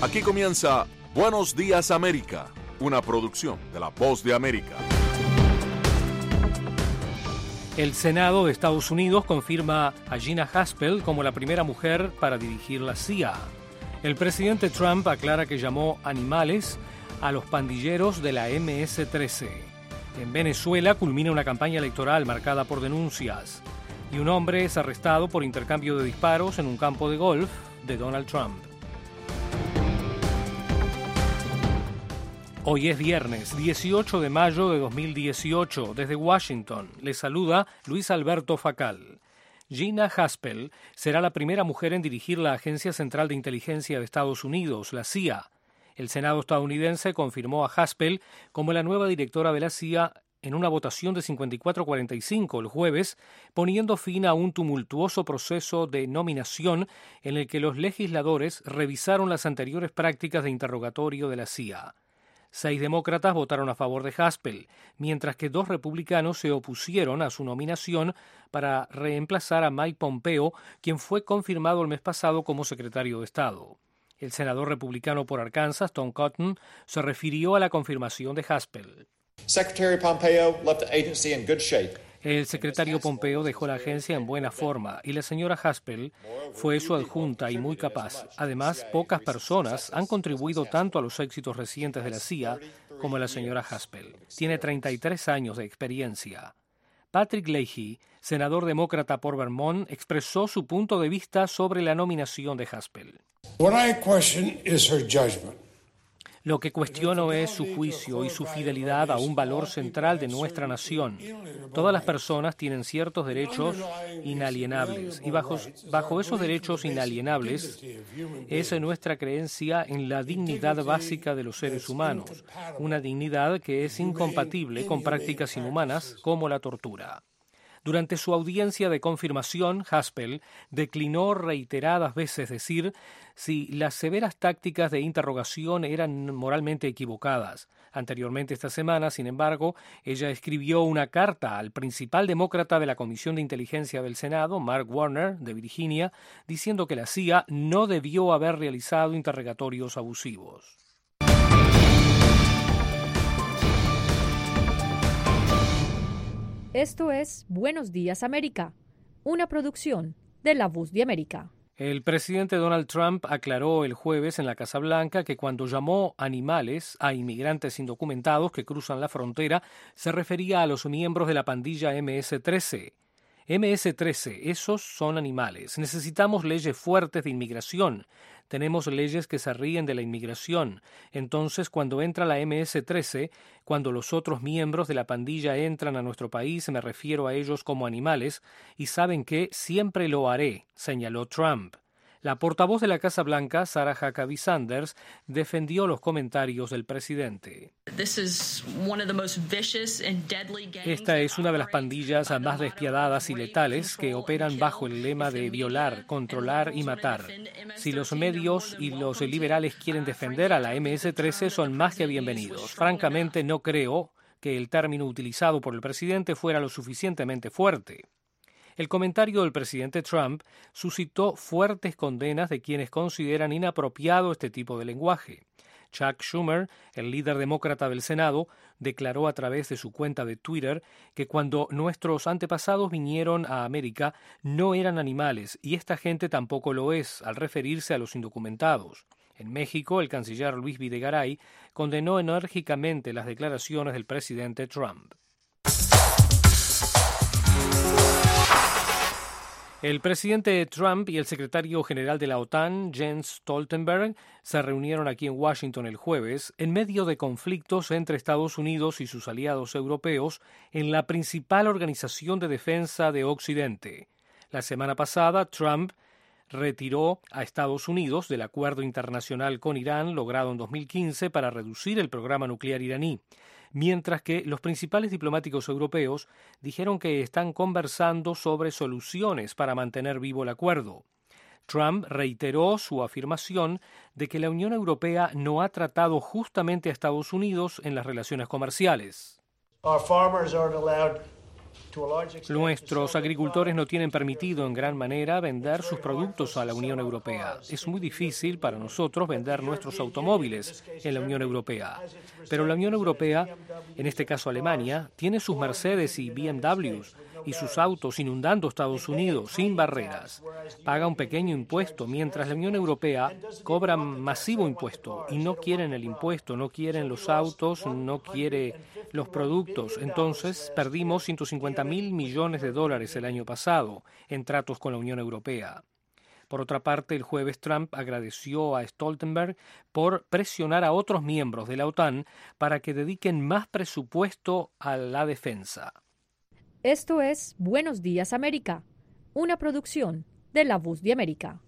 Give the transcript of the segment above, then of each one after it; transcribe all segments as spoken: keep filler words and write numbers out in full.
Aquí comienza Buenos Días América, una producción de La Voz de América. El Senado de Estados Unidos confirma a Gina Haspel como la primera mujer para dirigir la C I A. El presidente Trump aclara que llamó animales a los pandilleros de la eme ese trece. En Venezuela culmina una campaña electoral marcada por denuncias. Y un hombre es arrestado por intercambio de disparos en un campo de golf de Donald Trump. Hoy es viernes, dieciocho de mayo de dos mil dieciocho. Desde Washington, les saluda Luis Alberto Facal. Gina Haspel será la primera mujer en dirigir la Agencia Central de Inteligencia de Estados Unidos, la C I A. El Senado estadounidense confirmó a Haspel como la nueva directora de la C I A en una votación de cincuenta y cuatro a cuarenta y cinco el jueves, poniendo fin a un tumultuoso proceso de nominación en el que los legisladores revisaron las anteriores prácticas de interrogatorio de la C I A. Seis demócratas votaron a favor de Haspel, mientras que dos republicanos se opusieron a su nominación para reemplazar a Mike Pompeo, quien fue confirmado el mes pasado como secretario de Estado. El senador republicano por Arkansas, Tom Cotton, se refirió a la confirmación de Haspel. Secretary Pompeo left the agency in good shape. El secretario Pompeo dejó la agencia en buena forma y la señora Haspel fue su adjunta y muy capaz. Además, pocas personas han contribuido tanto a los éxitos recientes de la C I A como la señora Haspel. Tiene treinta y tres años de experiencia. Patrick Leahy, senador demócrata por Vermont, expresó su punto de vista sobre la nominación de Haspel. What I question is her judgment. Lo que cuestiono es su juicio y su fidelidad a un valor central de nuestra nación. Todas las personas tienen ciertos derechos inalienables y bajo, bajo esos derechos inalienables es nuestra creencia en la dignidad básica de los seres humanos, una dignidad que es incompatible con prácticas inhumanas como la tortura. Durante su audiencia de confirmación, Haspel declinó reiteradas veces decir si las severas tácticas de interrogación eran moralmente equivocadas. Anteriormente esta semana, sin embargo, ella escribió una carta al principal demócrata de la Comisión de Inteligencia del Senado, Mark Warner, de Virginia, diciendo que la C I A no debió haber realizado interrogatorios abusivos. Esto es Buenos Días América, una producción de La Voz de América. El presidente Donald Trump aclaró el jueves en la Casa Blanca que cuando llamó animales a inmigrantes indocumentados que cruzan la frontera, se refería a los miembros de la pandilla eme ese trece. eme ese trece, esos son animales. Necesitamos leyes fuertes de inmigración. Tenemos leyes que se ríen de la inmigración. Entonces, cuando entra la eme ese trece, cuando los otros miembros de la pandilla entran a nuestro país, me refiero a ellos como animales, y saben que siempre lo haré, señaló Trump. La portavoz de la Casa Blanca, Sarah Huckabee Sanders, defendió los comentarios del presidente. Esta es una de las pandillas más despiadadas y letales que operan bajo el lema de violar, controlar y matar. Si los medios y los liberales quieren defender a la eme ese trece, son más que bienvenidos. Francamente, no creo que el término utilizado por el presidente fuera lo suficientemente fuerte. El comentario del presidente Trump suscitó fuertes condenas de quienes consideran inapropiado este tipo de lenguaje. Chuck Schumer, el líder demócrata del Senado, declaró a través de su cuenta de Twitter que cuando nuestros antepasados vinieron a América no eran animales y esta gente tampoco lo es, al referirse a los indocumentados. En México, el canciller Luis Videgaray condenó enérgicamente las declaraciones del presidente Trump. El presidente Trump y el secretario general de la OTAN, Jens Stoltenberg, se reunieron aquí en Washington el jueves en medio de conflictos entre Estados Unidos y sus aliados europeos en la principal organización de defensa de Occidente. La semana pasada, Trump retiró a Estados Unidos del acuerdo internacional con Irán logrado en dos mil quince para reducir el programa nuclear iraní, mientras que los principales diplomáticos europeos dijeron que están conversando sobre soluciones para mantener vivo el acuerdo. Trump reiteró su afirmación de que la Unión Europea no ha tratado justamente a Estados Unidos en las relaciones comerciales. Our farmers aren't allowed Nuestros agricultores no tienen permitido en gran manera vender sus productos a la Unión Europea. Es muy difícil para nosotros vender nuestros automóviles en la Unión Europea. Pero la Unión Europea, en este caso Alemania, tiene sus Mercedes y B M Ws y sus autos inundando Estados Unidos sin barreras. Paga un pequeño impuesto, mientras la Unión Europea cobra masivo impuesto y no quieren el impuesto, no quieren los autos, no quiere los productos. Entonces perdimos ciento cincuenta mil millones de dólares el año pasado en tratos con la Unión Europea. Por otra parte, el jueves Trump agradeció a Stoltenberg por presionar a otros miembros de la OTAN para que dediquen más presupuesto a la defensa. Esto es Buenos Días América, una producción de La Voz de América.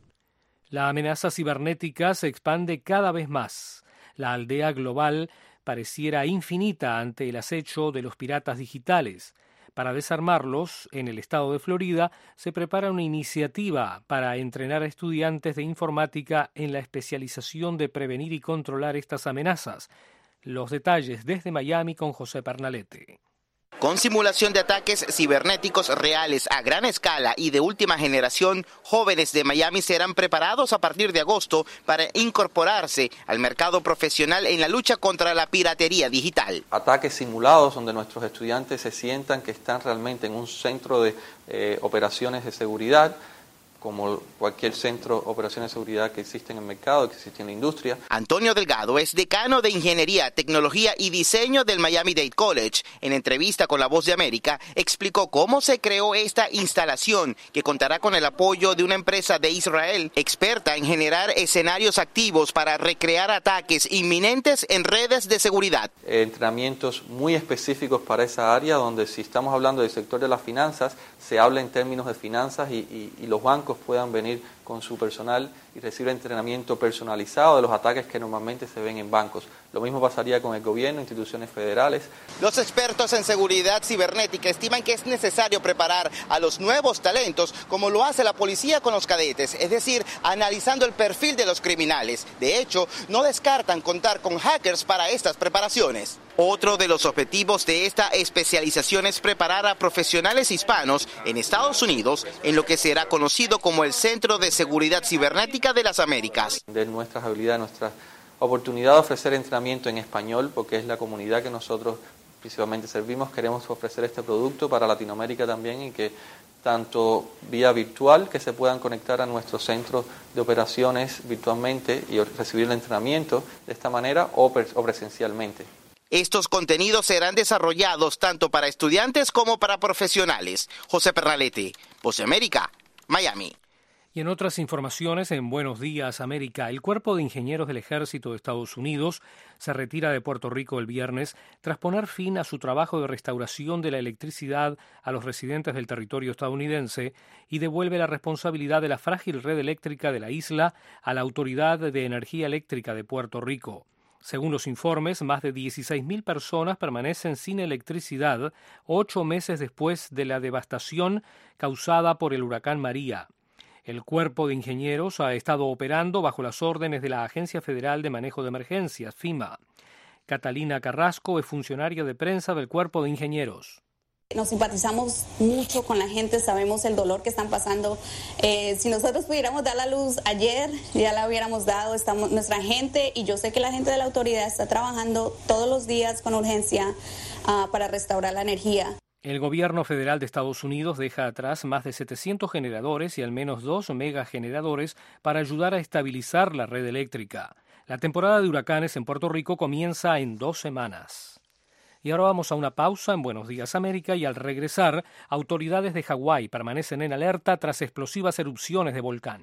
La amenaza cibernética se expande cada vez más. La aldea global pareciera infinita ante el acecho de los piratas digitales. Para desarmarlos, en el estado de Florida se prepara una iniciativa para entrenar a estudiantes de informática en la especialización de prevenir y controlar estas amenazas. Los detalles desde Miami con José Pernalete. Con simulación de ataques cibernéticos reales a gran escala y de última generación, jóvenes de Miami serán preparados a partir de agosto para incorporarse al mercado profesional en la lucha contra la piratería digital. Ataques simulados donde nuestros estudiantes se sientan que están realmente en un centro de eh, operaciones de seguridad, como cualquier centro de operaciones de seguridad que existe en el mercado, que existe en la industria. Antonio Delgado es decano de Ingeniería, Tecnología y Diseño del Miami-Dade College. En entrevista con La Voz de América, explicó cómo se creó esta instalación, que contará con el apoyo de una empresa de Israel, experta en generar escenarios activos para recrear ataques inminentes en redes de seguridad. Entrenamientos muy específicos para esa área, donde si estamos hablando del sector de las finanzas, se habla en términos de finanzas y, y, y los bancos puedan venir con su personal y recibir entrenamiento personalizado de los ataques que normalmente se ven en bancos. Lo mismo pasaría con el gobierno, instituciones federales. Los expertos en seguridad cibernética estiman que es necesario preparar a los nuevos talentos como lo hace la policía con los cadetes, es decir, analizando el perfil de los criminales. De hecho, no descartan contar con hackers para estas preparaciones. Otro de los objetivos de esta especialización es preparar a profesionales hispanos en Estados Unidos en lo que será conocido como el Centro de Seguridad Cibernética de las Américas. De nuestras habilidades, nuestra oportunidad de ofrecer entrenamiento en español, porque es la comunidad que nosotros principalmente servimos. Queremos ofrecer este producto para Latinoamérica también y que tanto vía virtual, que se puedan conectar a nuestro centro de operaciones virtualmente y recibir el entrenamiento de esta manera o, pre- o presencialmente. Estos contenidos serán desarrollados tanto para estudiantes como para profesionales. José Pernalete, Voz de América, Miami. Y en otras informaciones, en Buenos Días América, el Cuerpo de Ingenieros del Ejército de Estados Unidos se retira de Puerto Rico el viernes tras poner fin a su trabajo de restauración de la electricidad a los residentes del territorio estadounidense y devuelve la responsabilidad de la frágil red eléctrica de la isla a la Autoridad de Energía Eléctrica de Puerto Rico. Según los informes, más de dieciséis mil personas permanecen sin electricidad ocho meses después de la devastación causada por el huracán María. El Cuerpo de Ingenieros ha estado operando bajo las órdenes de la Agencia Federal de Manejo de Emergencias, FEMA. Catalina Carrasco es funcionaria de prensa del Cuerpo de Ingenieros. Nos simpatizamos mucho con la gente, sabemos el dolor que están pasando. Eh, si nosotros pudiéramos dar la luz ayer, ya la hubiéramos dado. Estamos, nuestra gente, y yo sé que la gente de la autoridad está trabajando todos los días con urgencia uh, para restaurar la energía. El gobierno federal de Estados Unidos deja atrás más de setecientos generadores y al menos dos megageneradores para ayudar a estabilizar la red eléctrica. La temporada de huracanes en Puerto Rico comienza en dos semanas. Y ahora vamos a una pausa en Buenos Días América y al regresar, autoridades de Hawái permanecen en alerta tras explosivas erupciones de volcán.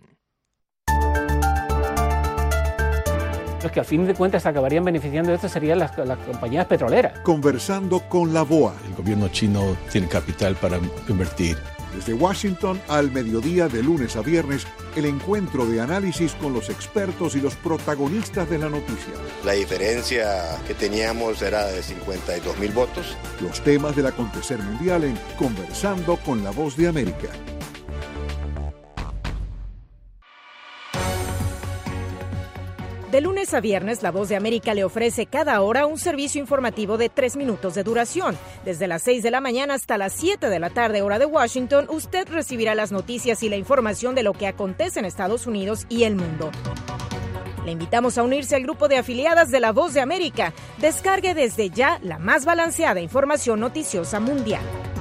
Los que al fin de cuentas acabarían beneficiando de esto serían las, las compañías petroleras. Conversando con la B O A. El gobierno chino tiene capital para invertir. Desde Washington al mediodía de lunes a viernes, el encuentro de análisis con los expertos y los protagonistas de la noticia. La diferencia que teníamos era de cincuenta y dos mil votos. Los temas del acontecer mundial en Conversando con la Voz de América. De lunes a viernes, La Voz de América le ofrece cada hora un servicio informativo de tres minutos de duración. Desde las seis de la mañana hasta las siete de la tarde, hora de Washington, usted recibirá las noticias y la información de lo que acontece en Estados Unidos y el mundo. Le invitamos a unirse al grupo de afiliadas de La Voz de América. Descargue desde ya la más balanceada información noticiosa mundial.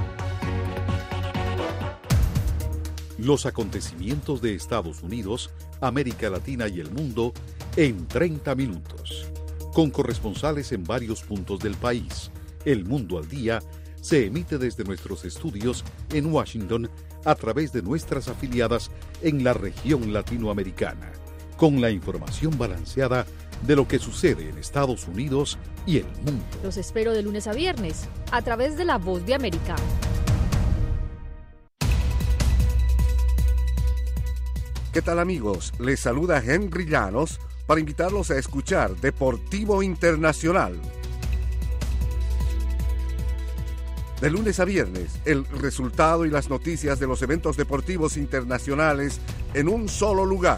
Los acontecimientos de Estados Unidos, América Latina y el mundo en treinta minutos. Con corresponsales en varios puntos del país. El Mundo al Día se emite desde nuestros estudios en Washington a través de nuestras afiliadas en la región latinoamericana, con la información balanceada de lo que sucede en Estados Unidos y el mundo. Los espero de lunes a viernes a través de La Voz de América. ¿Qué tal, amigos? Les saluda Henry Llanos para invitarlos a escuchar Deportivo Internacional. De lunes a viernes, el resultado y las noticias de los eventos deportivos internacionales en un solo lugar.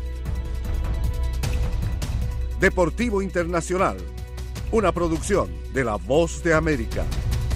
Deportivo Internacional, una producción de La Voz de América.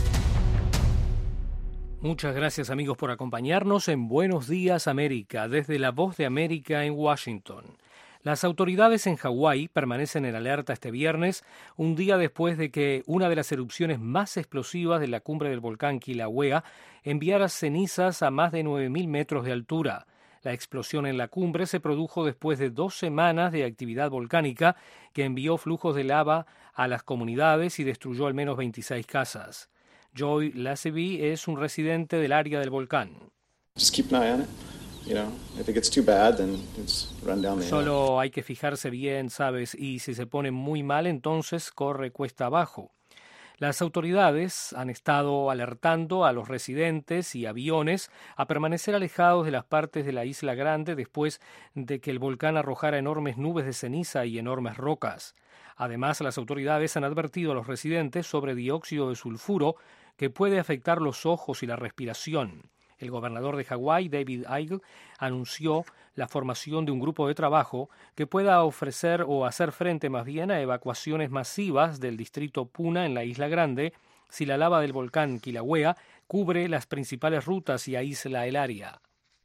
Muchas gracias, amigos, por acompañarnos en Buenos Días América, desde La Voz de América en Washington. Las autoridades en Hawái permanecen en alerta este viernes, un día después de que una de las erupciones más explosivas de la cumbre del volcán Kilauea enviara cenizas a más de nueve mil metros de altura. La explosión en la cumbre se produjo después de dos semanas de actividad volcánica que envió flujos de lava a las comunidades y destruyó al menos veintiséis casas. Joy Lasevy es un residente del área del volcán. Just keep an eye on it. You know, if it gets too bad, then it's run down the hill. Solo hay que fijarse bien, ¿sabes? Y si se pone muy mal, entonces corre cuesta abajo. Las autoridades han estado alertando a los residentes y aviones a permanecer alejados de las partes de la Isla Grande después de que el volcán arrojara enormes nubes de ceniza y enormes rocas. Además, las autoridades han advertido a los residentes sobre dióxido de sulfuro que puede afectar los ojos y la respiración. El gobernador de Hawái, David Eigel, anunció la formación de un grupo de trabajo que pueda ofrecer o hacer frente más bien a evacuaciones masivas del distrito Puna en la Isla Grande si la lava del volcán Kilauea cubre las principales rutas y aísla el área.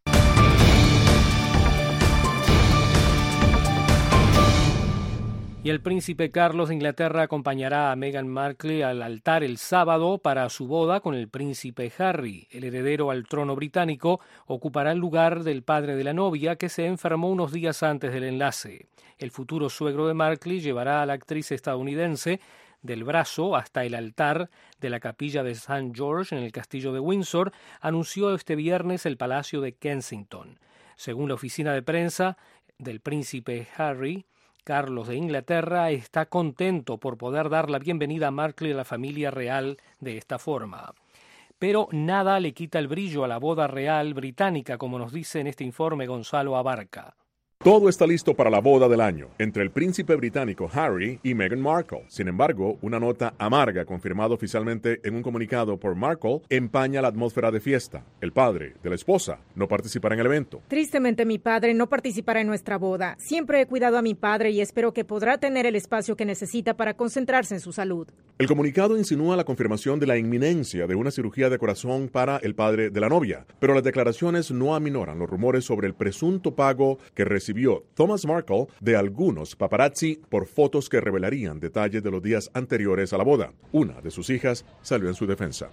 Y el príncipe Carlos de Inglaterra acompañará a Meghan Markle al altar el sábado para su boda con el príncipe Harry. El heredero al trono británico ocupará el lugar del padre de la novia, que se enfermó unos días antes del enlace. El futuro suegro de Markle llevará a la actriz estadounidense del brazo hasta el altar de la capilla de Saint George en el castillo de Windsor, anunció este viernes el Palacio de Kensington. Según la oficina de prensa del príncipe Harry, Carlos de Inglaterra está contento por poder dar la bienvenida a Markle a la familia real de esta forma. Pero nada le quita el brillo a la boda real británica, como nos dice en este informe Gonzalo Abarca. Todo está listo para la boda del año entre el príncipe británico Harry y Meghan Markle. Sin embargo, una nota amarga confirmada oficialmente en un comunicado por Markle empaña la atmósfera de fiesta. El padre de la esposa no participará en el evento. Tristemente, mi padre no participará en nuestra boda. Siempre he cuidado a mi padre y espero que podrá tener el espacio que necesita para concentrarse en su salud. El comunicado insinúa la confirmación de la inminencia de una cirugía de corazón para el padre de la novia, pero las declaraciones no aminoran los rumores sobre el presunto pago que recibió Thomas Markle de algunos paparazzi por fotos que revelarían detalles de los días anteriores a la boda. Una de sus hijas salió en su defensa.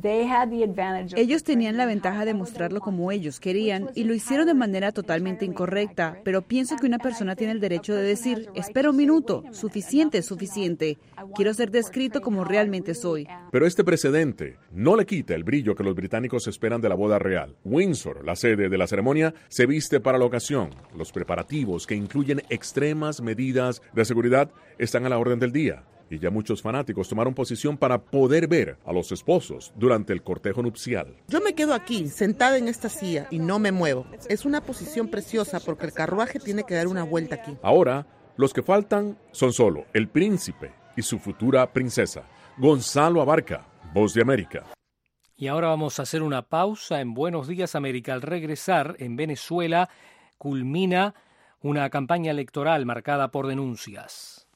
Ellos tenían la ventaja de mostrarlo como ellos querían y lo hicieron de manera totalmente incorrecta, pero pienso que una persona tiene el derecho de decir, espera un minuto, suficiente, suficiente, quiero ser descrito como realmente soy. Pero este precedente no le quita el brillo que los británicos esperan de la boda real. Windsor, la sede de la ceremonia, se viste para la ocasión. Los preparativos, que incluyen extremas medidas de seguridad, están a la orden del día. Y ya muchos fanáticos tomaron posición para poder ver a los esposos durante el cortejo nupcial. Yo me quedo aquí, sentada en esta silla, y no me muevo. Es una posición preciosa porque el carruaje tiene que dar una vuelta aquí. Ahora, los que faltan son solo el príncipe y su futura princesa. Gonzalo Abarca, Voz de América. Y ahora vamos a hacer una pausa en Buenos Días América. Al regresar, en Venezuela culmina una campaña electoral marcada por denuncias.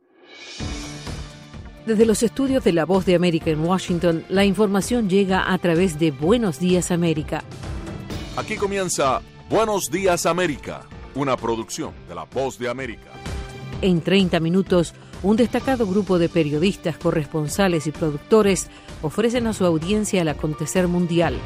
Desde los estudios de La Voz de América en Washington, la información llega a través de Buenos Días América. Aquí comienza Buenos Días América, una producción de La Voz de América. En treinta minutos, un destacado grupo de periodistas, corresponsales y productores ofrecen a su audiencia el acontecer mundial.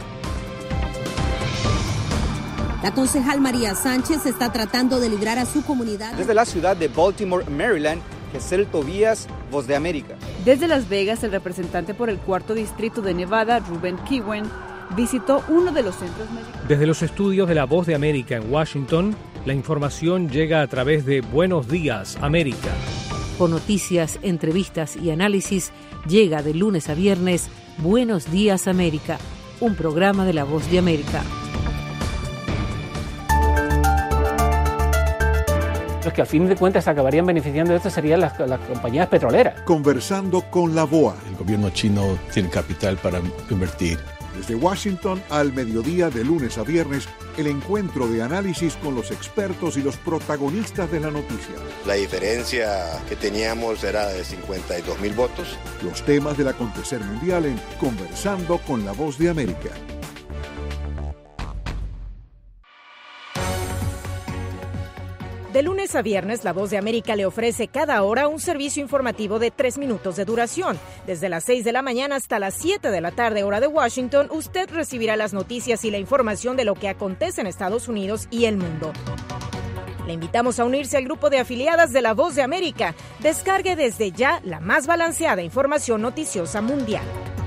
La concejal María Sánchez está tratando de librar a su comunidad. Desde la ciudad de Baltimore, Maryland, Gesell Tobías, Voz de América. Desde Las Vegas, el representante por el cuarto distrito de Nevada, Ruben Kiwen, visitó uno de los centros médicos. Desde los estudios de La Voz de América en Washington, la información llega a través de Buenos Días América. Con noticias, entrevistas y análisis, llega de lunes a viernes Buenos Días América, un programa de La Voz de América. Los que al fin de cuentas acabarían beneficiando de esto serían las, las compañías petroleras. Conversando con la B O A. El gobierno chino tiene capital para invertir. Desde Washington al mediodía de lunes a viernes, el encuentro de análisis con los expertos y los protagonistas de la noticia. La diferencia que teníamos era de cincuenta y dos mil votos. Los temas del acontecer mundial en Conversando con la Voz de América. De lunes a viernes, La Voz de América le ofrece cada hora un servicio informativo de tres minutos de duración. Desde las seis de la mañana hasta las siete de la tarde, hora de Washington, usted recibirá las noticias y la información de lo que acontece en Estados Unidos y el mundo. Le invitamos a unirse al grupo de afiliadas de La Voz de América. Descargue desde ya la más balanceada información noticiosa mundial.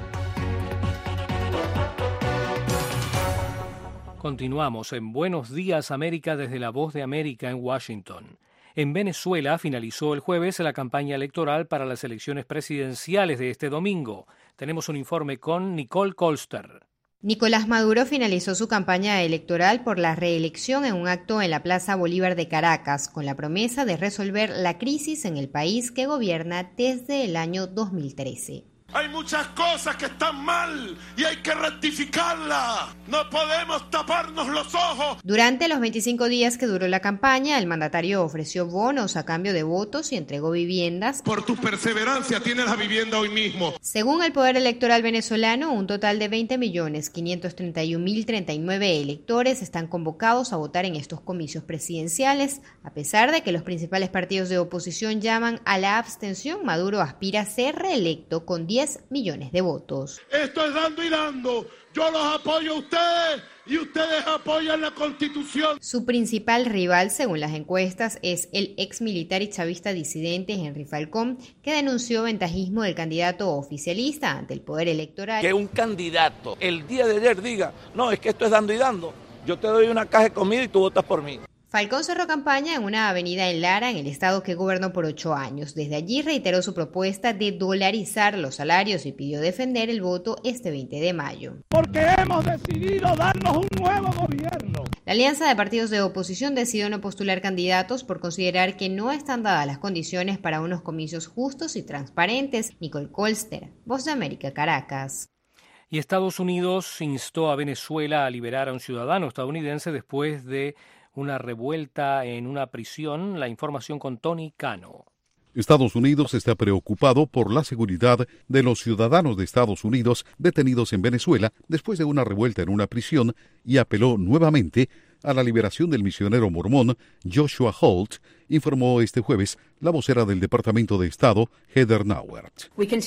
Continuamos en Buenos Días América desde La Voz de América en Washington. En Venezuela finalizó el jueves la campaña electoral para las elecciones presidenciales de este domingo. Tenemos un informe con Nicole Colster. Nicolás Maduro finalizó su campaña electoral por la reelección en un acto en la Plaza Bolívar de Caracas, con la promesa de resolver la crisis en el país que gobierna desde el año dos mil trece. Hay muchas cosas que están mal y hay que rectificarlas. No podemos taparnos los ojos. Durante los veinticinco días que duró la campaña, el mandatario ofreció bonos a cambio de votos y entregó viviendas. Por tu perseverancia tienes la vivienda hoy mismo. Según el Poder Electoral venezolano, un total de veinte millones quinientos treinta y un mil treinta y nueve electores están convocados a votar en estos comicios presidenciales. A pesar de que los principales partidos de oposición llaman a la abstención, Maduro aspira a ser reelecto con diez millones de votos. Esto es dando y dando. Yo los apoyo a ustedes y ustedes apoyan la Constitución. Su principal rival, según las encuestas, es el ex militar y chavista disidente Henry Falcón, que denunció ventajismo del candidato oficialista ante el Poder Electoral. Que un candidato el día de ayer diga, no, es que esto es dando y dando. Yo te doy una caja de comida y tú votas por mí. Falcón cerró campaña en una avenida en Lara, en el estado que gobernó por ocho años. Desde allí reiteró su propuesta de dolarizar los salarios y pidió defender el voto este veinte de mayo. Porque hemos decidido darnos un nuevo gobierno. La alianza de partidos de oposición decidió no postular candidatos por considerar que no están dadas las condiciones para unos comicios justos y transparentes. Nicole Colster, Voz de América, Caracas. Y Estados Unidos instó a Venezuela a liberar a un ciudadano estadounidense después de una revuelta en una prisión. La información con Tony Cano. Estados Unidos está preocupado por la seguridad de los ciudadanos de Estados Unidos detenidos en Venezuela después de una revuelta en una prisión y apeló nuevamente a la liberación del misionero mormón Joshua Holt, informó este jueves la vocera del Departamento de Estado, Heather Nauert.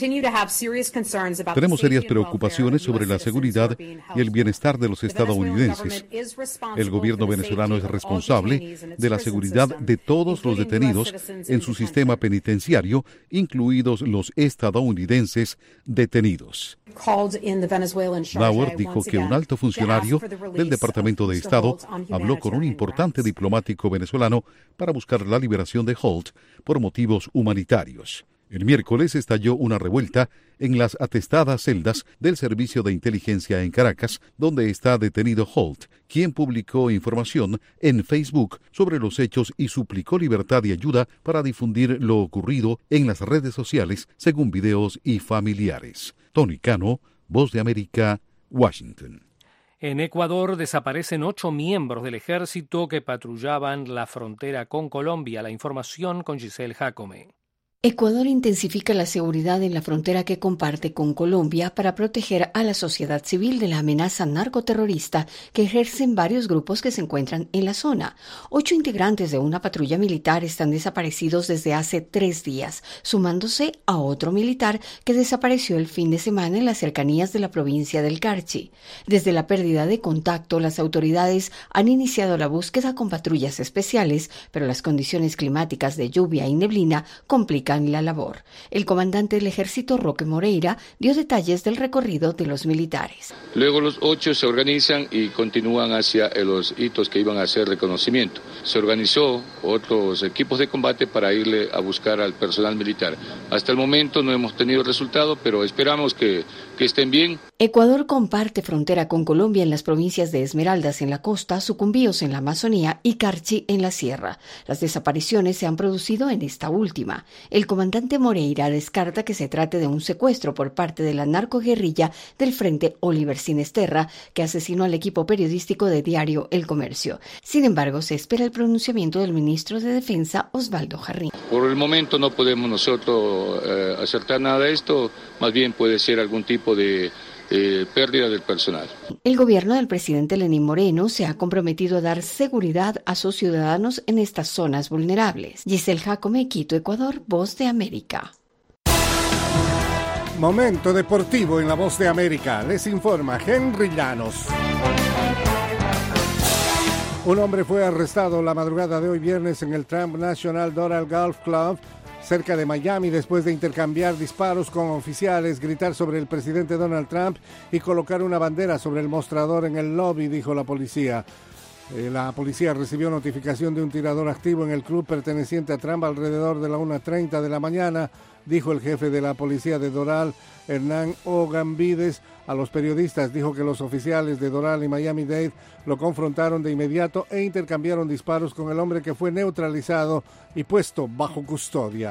Tenemos serias preocupaciones sobre la seguridad y el bienestar de los estadounidenses. El gobierno venezolano es responsable de la seguridad de todos los detenidos en su sistema penitenciario, incluidos los estadounidenses detenidos. Nauert dijo que un alto funcionario del Departamento de Estado habló con un importante diplomático venezolano para buscar la liberación de Holt por motivos humanitarios. El miércoles estalló una revuelta en las atestadas celdas del Servicio de Inteligencia en Caracas, donde está detenido Holt, quien publicó información en Facebook sobre los hechos y suplicó libertad y ayuda para difundir lo ocurrido en las redes sociales, según videos y familiares. Tony Cano, Voz de América, Washington. En Ecuador desaparecen ocho miembros del ejército que patrullaban la frontera con Colombia. La información con Giselle Jacome. Ecuador intensifica la seguridad en la frontera que comparte con Colombia para proteger a la sociedad civil de la amenaza narcoterrorista que ejercen varios grupos que se encuentran en la zona. Ocho integrantes de una patrulla militar están desaparecidos desde hace tres días, sumándose a otro militar que desapareció el fin de semana en las cercanías de la provincia del Carchi. Desde la pérdida de contacto, las autoridades han iniciado la búsqueda con patrullas especiales, pero las condiciones climáticas de lluvia y neblina complican la labor. El comandante del ejército, Roque Moreira, dio detalles del recorrido de los militares. Luego los ocho se organizan y continúan hacia los hitos que iban a hacer reconocimiento. Se organizó otros equipos de combate para irle a buscar al personal militar. Hasta el momento no hemos tenido resultado, pero esperamos que, que estén bien. Ecuador comparte frontera con Colombia en las provincias de Esmeraldas en la costa, Sucumbíos en la Amazonía y Carchi en la sierra. Las desapariciones se han producido en esta última. El comandante Moreira descarta que se trate de un secuestro por parte de la narcoguerrilla del Frente Oliver Sinesterra, que asesinó al equipo periodístico de diario El Comercio. Sin embargo, se espera el pronunciamiento del ministro de Defensa, Osvaldo Jarrín. Por el momento no podemos nosotros eh, acertar nada de esto, más bien puede ser algún tipo de Eh, pérdida del personal. El gobierno del presidente Lenín Moreno se ha comprometido a dar seguridad a sus ciudadanos en estas zonas vulnerables. Giselle Jacome, Quito, Ecuador, Voz de América. Momento deportivo en la Voz de América. Les informa Henry Llanos. Un hombre fue arrestado la madrugada de hoy viernes en el Trump National Doral Golf Club cerca de Miami, después de intercambiar disparos con oficiales, gritar sobre el presidente Donald Trump y colocar una bandera sobre el mostrador en el lobby, dijo la policía. Eh, la policía recibió notificación de un tirador activo en el club perteneciente a Trump alrededor de la una treinta de la mañana, dijo el jefe de la policía de Doral, Hernán Ogambides, a los periodistas. Dijo que los oficiales de Doral y Miami-Dade lo confrontaron de inmediato e intercambiaron disparos con el hombre, que fue neutralizado y puesto bajo custodia.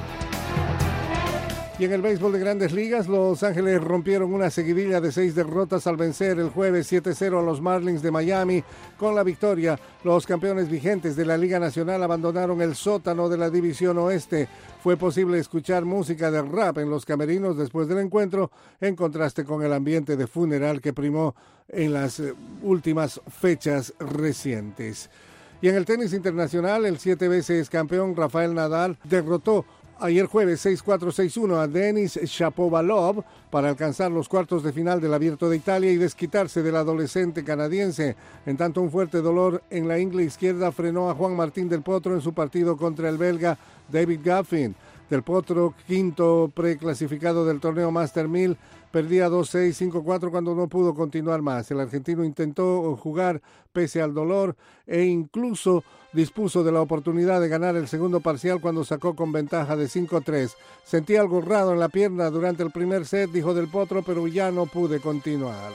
Y en el béisbol de Grandes Ligas, Los Ángeles rompieron una seguidilla de seis derrotas al vencer el jueves siete cero a los Marlins de Miami. Con la victoria, los campeones vigentes de la Liga Nacional abandonaron el sótano de la División Oeste. Fue posible escuchar música de rap en los camerinos después del encuentro, en contraste con el ambiente de funeral que primó en las últimas fechas recientes. Y en el tenis internacional, el siete veces campeón Rafael Nadal derrotó ayer jueves seis cuatro seis uno a Denis Shapovalov para alcanzar los cuartos de final del Abierto de Italia y desquitarse del adolescente canadiense. En tanto, un fuerte dolor en la ingle izquierda frenó a Juan Martín del Potro en su partido contra el belga David Goffin. Del Potro, quinto preclasificado del torneo Master mil, perdía dos seis, cinco cuatro cuando no pudo continuar más. El argentino intentó jugar pese al dolor e incluso dispuso de la oportunidad de ganar el segundo parcial cuando sacó con ventaja de cinco tres. Sentí algo raro en la pierna durante el primer set, dijo Del Potro, pero ya no pude continuar.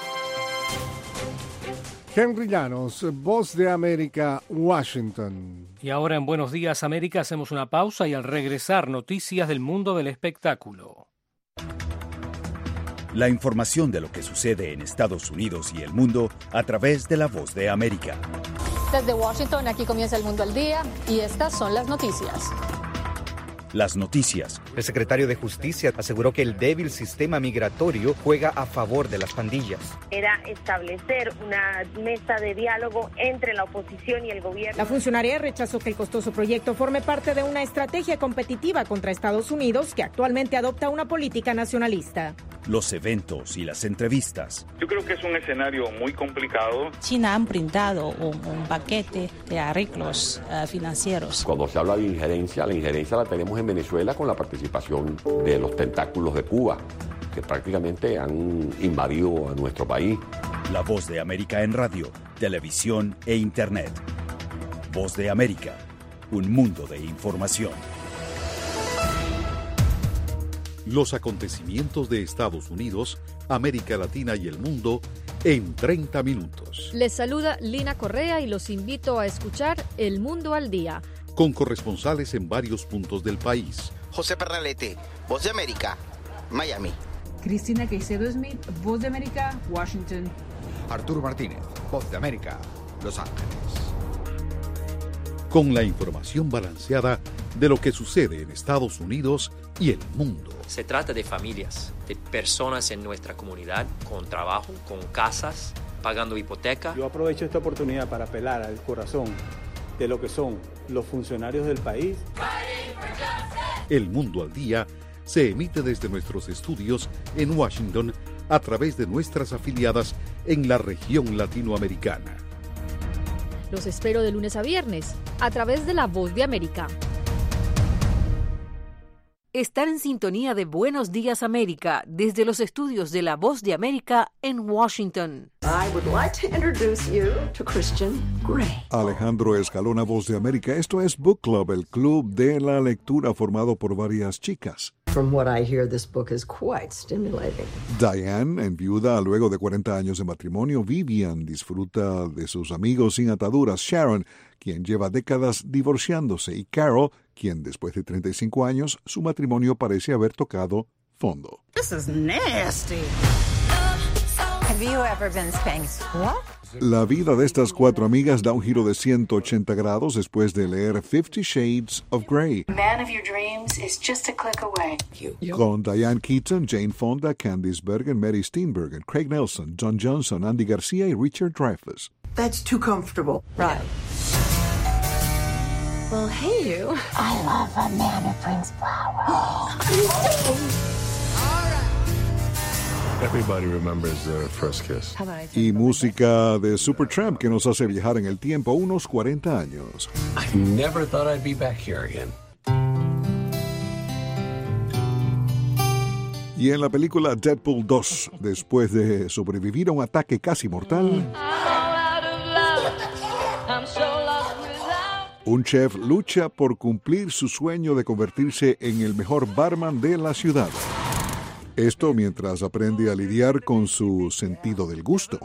Henry Llanos, Voz de América, Washington. Y ahora en Buenos Días América hacemos una pausa y al regresar, noticias del mundo del espectáculo. La información de lo que sucede en Estados Unidos y el mundo a través de la Voz de América. Desde Washington, aquí comienza El Mundo al Día y estas son las noticias. Las noticias. El secretario de Justicia aseguró que el débil sistema migratorio juega a favor de las pandillas. Era establecer una mesa de diálogo entre la oposición y el gobierno. La funcionaria rechazó que el costoso proyecto forme parte de una estrategia competitiva contra Estados Unidos, que actualmente adopta una política nacionalista. Los eventos y las entrevistas. Yo creo que es un escenario muy complicado. China ha brindado un, un paquete de arreglos uh, financieros. Cuando se habla de injerencia, la injerencia la tenemos en Venezuela con la participación de los tentáculos de Cuba, que prácticamente han invadido a nuestro país. La Voz de América en radio, televisión e internet. Voz de América, un mundo de información. Los acontecimientos de Estados Unidos, América Latina y el mundo en treinta minutos. Les saluda Lina Correa y los invito a escuchar El Mundo al Día, con corresponsales en varios puntos del país. José Pernalete, Voz de América, Miami. Cristina Caicedo Smith, Voz de América, Washington. Arturo Martínez, Voz de América, Los Ángeles. Con la información balanceada de lo que sucede en Estados Unidos y el mundo. Se trata de familias, de personas en nuestra comunidad con trabajo, con casas, pagando hipoteca. Yo aprovecho esta oportunidad para apelar al corazón de lo que son los funcionarios del país. El Mundo al Día se emite desde nuestros estudios en Washington a través de nuestras afiliadas en la región latinoamericana. Los espero de lunes a viernes a través de La Voz de América. Estar en sintonía de Buenos Días América desde los estudios de La Voz de América en Washington. I would like to introduce you to Christian Grey. Alejandro Escalona, Voz de América. Esto es Book Club, el club de la lectura formado por varias chicas. From what I hear, this book is quite stimulating. Diane, enviuda luego de cuarenta años de matrimonio. Vivian disfruta de sus amigos sin ataduras. Sharon, quien lleva décadas divorciándose. Y Carol, quien después de treinta y cinco años, su matrimonio parece haber tocado fondo. This is nasty. Have you ever been spanked? What? La vida de estas cuatro amigas da un giro de ciento ochenta grados después de leer Fifty Shades of Grey. Man of your dreams is just a click away. Con Diane Keaton, Jane Fonda, Candice Bergen, Mary Steenburgen, Craig Nelson, John Johnson, Andy García y Richard Dreyfuss. That's too comfortable. Right. Well, hey you. I love a man who brings flowers. Everybody remembers their first kiss. Y música de Supertramp que nos hace viajar en el tiempo unos cuarenta años. I never thought I'd be back here again. Y en la película Deadpool dos, después de sobrevivir a un ataque casi mortal, un chef lucha por cumplir su sueño de convertirse en el mejor barman de la ciudad. Esto mientras aprende a lidiar con su sentido del gusto.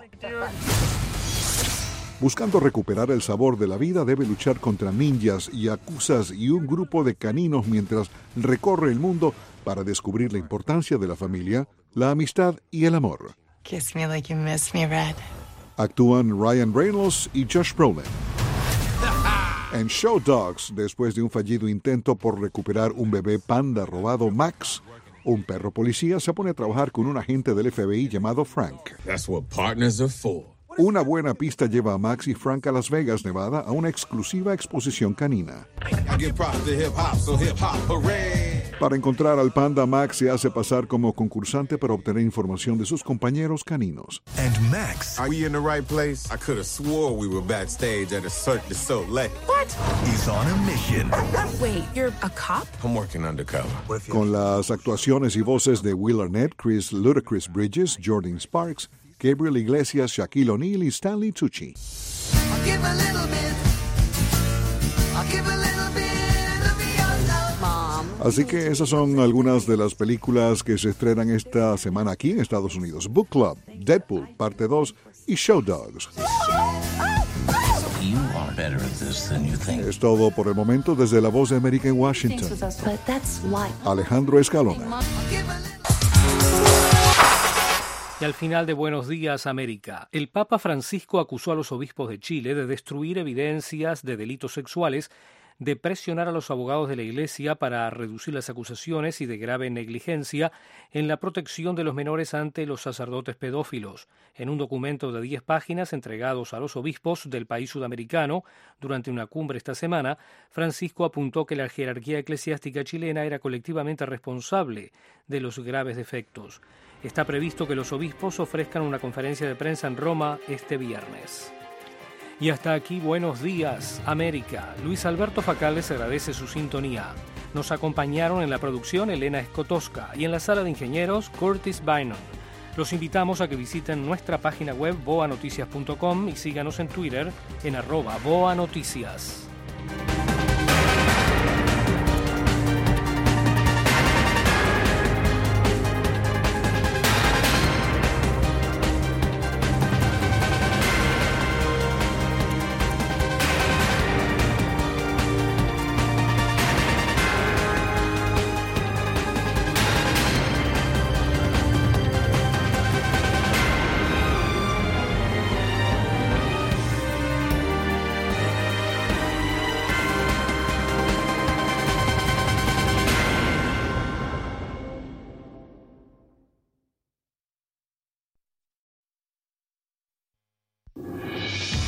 Buscando recuperar el sabor de la vida, debe luchar contra ninjas, yakuzas y un grupo de caninos mientras recorre el mundo para descubrir la importancia de la familia, la amistad y el amor. Kiss me like you miss me, Red. Actúan Ryan Reynolds y Josh Brolin. En Show Dogs, después de un fallido intento por recuperar un bebé panda robado, Max, un perro policía, se pone a trabajar con un agente del F B I llamado Frank. That's what partners are for. Una buena pista lleva a Max y Frank a Las Vegas, Nevada, a una exclusiva exposición canina. Para encontrar al panda, Max se hace pasar como concursante para obtener información de sus compañeros caninos. And Max, are we in the right place? I could have swore we were backstage at a Cirque du Soleil. What? He's on a mission. Wait, you're a cop? I'm working undercover. Con las actuaciones y voces de Will Arnett, Chris Ludacris Bridges, Jordan Sparks, Gabriel Iglesias, Shaquille O'Neal y Stanley Tucci. Así que esas son algunas de las películas que se estrenan esta semana aquí en Estados Unidos. Book Club, Deadpool, parte dos y Show Dogs. Es todo por el momento desde La Voz de América en Washington. Alejandro Escalona. Y al final de Buenos Días América, el Papa Francisco acusó a los obispos de Chile de destruir evidencias de delitos sexuales, de presionar a los abogados de la Iglesia para reducir las acusaciones y de grave negligencia en la protección de los menores ante los sacerdotes pedófilos. En un documento de diez páginas entregados a los obispos del país sudamericano durante una cumbre esta semana, Francisco apuntó que la jerarquía eclesiástica chilena era colectivamente responsable de los graves defectos. Está previsto que los obispos ofrezcan una conferencia de prensa en Roma este viernes. Y hasta aquí Buenos Días América. Luis Alberto Facal les agradece su sintonía. Nos acompañaron en la producción Elena Escotosca y en la sala de ingenieros Curtis Bynum. Los invitamos a que visiten nuestra página web boa noticias punto com y síganos en Twitter en arroba boa noticias.